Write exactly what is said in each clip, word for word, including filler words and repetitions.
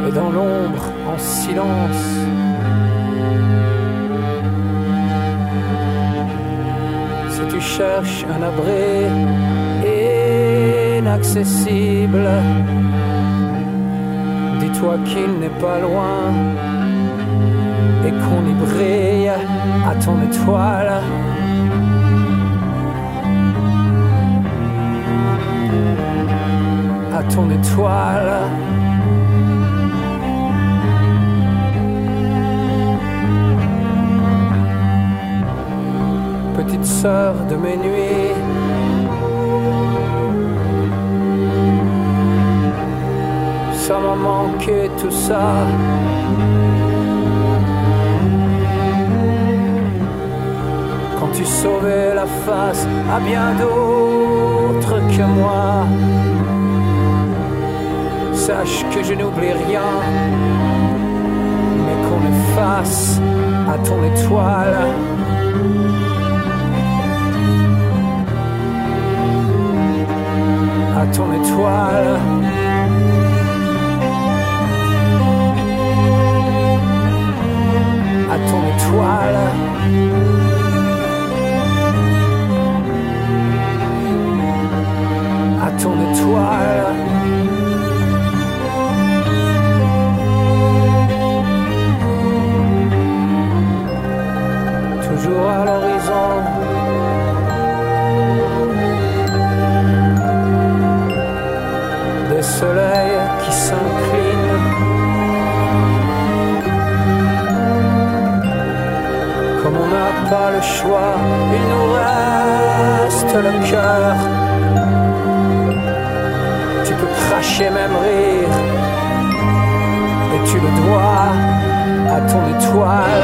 et dans l'ombre en silence. Si tu cherches un abri inaccessible, dis-toi qu'il n'est pas loin et qu'on y brille à ton étoile. À ton étoile. Petite sœur de mes nuits, ça m'a manqué tout ça. Quand tu sauvais la face à bien d'autres que moi, sache que je n'oublie rien, mais qu'on efface à ton étoile. À ton étoile. À ton étoile. À ton étoile. Toujours à l'horizon, des soleils qui s'inclinent, comme on n'a pas le choix, il nous reste le cœur. Tu peux cracher, même rire, et tu le dois à ton étoile.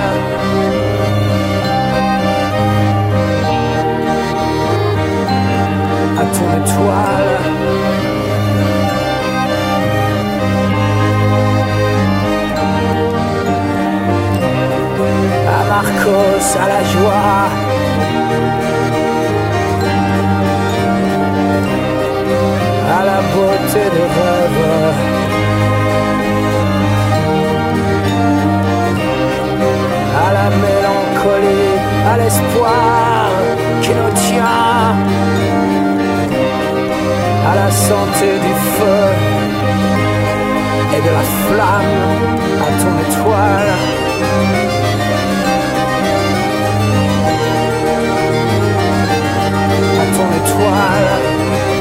À ton étoile. À Marcos, à la joie. À la beauté des rêves. À la mélancolie, à l'espoir qui nous tient. À la santé du feu et de la flamme, à ton étoile. À ton étoile.